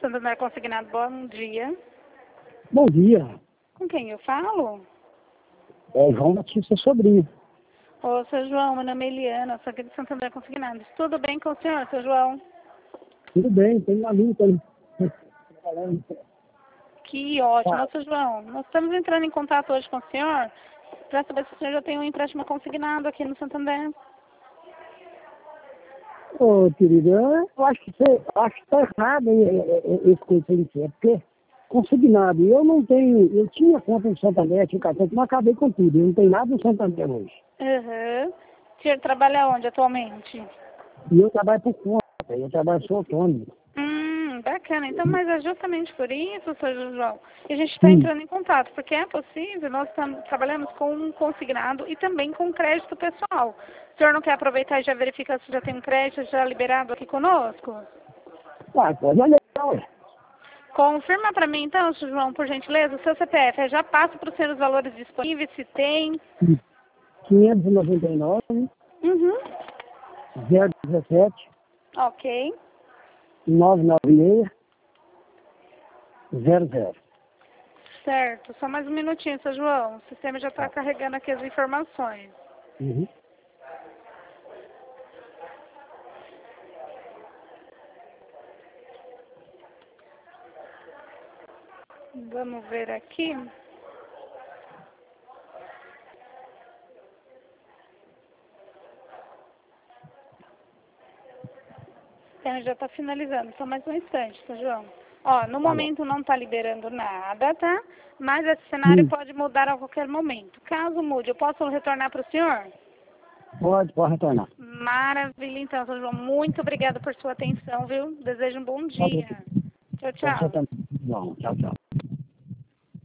Santander Consignado, bom dia. Bom dia. Com quem eu falo? É João Batista Sobrinho. Ô, seu João, meu nome é Eliana, sou aqui do Santander Consignado. Tudo bem com o senhor, seu João? Tudo bem, tem uma luta ali. Que ótimo, Tá. seu João. Nós estamos entrando em contato hoje com o senhor para saber se o senhor já tem um empréstimo consignado aqui no Santander. Ô, querido, eu acho que está errado esse conceito, porque consignado, eu não tenho, eu tinha conta no Santander, tinha cartão, mas acabei com tudo, eu não tenho nada no Santander hoje. Uhum. O senhor trabalha onde atualmente? E eu trabalho por conta, eu trabalho sou autônomo. Bacana. Então, mas é justamente por isso, seu João, que a gente está entrando em contato, porque é possível, nós trabalhamos com um consignado e também com crédito pessoal. O senhor não quer aproveitar e já verificar se já tem um crédito já liberado aqui conosco? Ah, pode olhar, ué. Confirma para mim, então, seu João, por gentileza, o seu CPF. Eu já passo para o senhor os valores disponíveis, se tem. 599, Uhum. 017, Ok. 996, 00. Certo. Só mais um minutinho, seu João. O sistema já está Tá. carregando aqui as informações. Uhum. Vamos ver aqui. O sistema já está finalizando. Só mais um instante, tá, João? Ó, no Tá bom. momento não está liberando nada, tá? Mas esse cenário Sim. pode mudar a qualquer momento. Caso mude, eu posso retornar para o senhor? Pode retornar. Maravilha, então, seu João. Muito obrigada por sua atenção, viu? Desejo um bom Pode dia. Tchau, retornar tchau. também. Bom, tchau, tchau.